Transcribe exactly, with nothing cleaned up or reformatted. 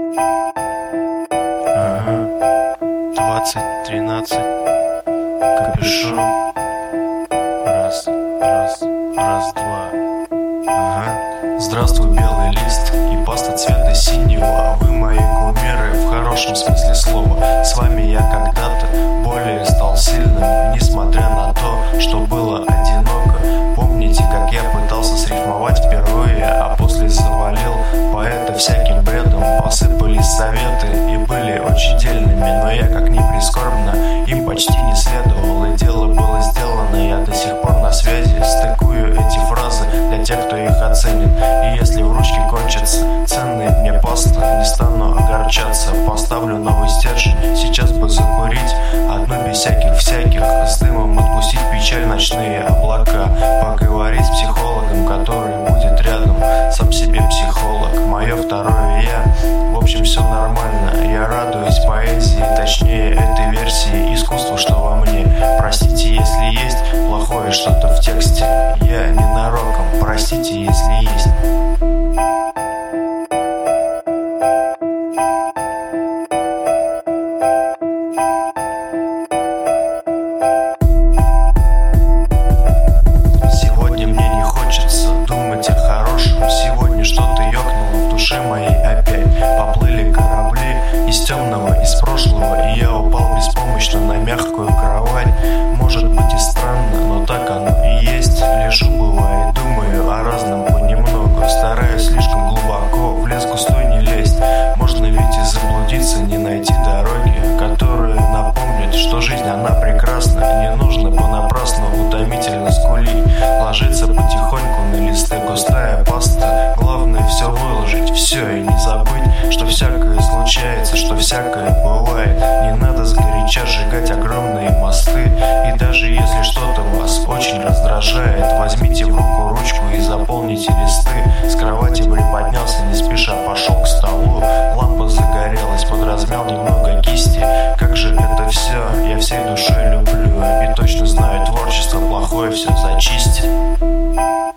Ага. Двадцать тринадцать. Капюшон. Раз, раз, раз, два. Ага. Здравствуй, белый лист и паста цвета синего. Вы мои кумиры в хорошем смысле слова. С вами я когда-то более стал сильным, несмотря на то, что было одиноко. Помните, как я пытался срифмовать впервые, а после завалил поэта всяким бредом. Посыпались советы и были очень дельными, но я, как ни прискорбно, им почти не следовал. И дело было сделано, я до сих пор на связи. Стыкую эти фразы для тех, кто их оценит. И если в ручке кончится ценная мне паста, не стану огорчаться, поставлю новый стержень. Сейчас бы закурить одну без всяких-всяких, с дымом отпустить печаль ночные облака, поговорить с психологом, который будет рядом, сам себе психолог, мое второе я. В общем, все нормально, я радуюсь поэзии, точнее этой версии искусства, что во мне. Простите, если есть плохое что-то в тексте, я ненароком, простите, если есть. Сегодня мне не хочется думать о хорошем. Сегодня что-то ёкнуло в душе моей опять. Поплыли корабли из темного, из прошлого, и я упал беспомощно на мягкую кровать. Может быть и странно, но так оно и есть. Лежу, бывает, думаю о разном понемногу, стараюсь слишком глубоко в лес густой не лезть. Можно ведь и заблудиться, не найти дороги, которые напомнят, что жизнь она прекрасна. Не нужно понапрасну утомительно скулить, ложиться потихоньку на листы густая паста. Главное все выложить, все и не забыть, что всякое случается, что всякое бывает. Не надо сгоряча сжигать огромные мосты. И даже если что-то вас очень раздражает, возьмите в руку ручку и заполните листы. С кровати приподнялся, не спеша пошел к столу. Лампа загорелась, подразмял немного кисти. Как же это все, я всей душой люблю и точно знаю, творчество плохое все зачистит.